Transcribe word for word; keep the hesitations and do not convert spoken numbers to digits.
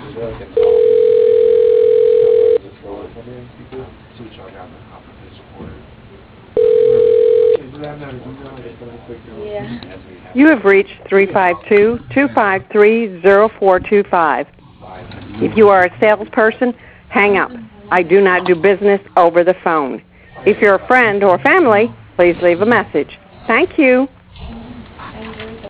You have reached three five two, two five three, zero four two five. If you are a salesperson, hang up. I do not do business over the phone. If you're a friend or family, please leave a message. Thank you.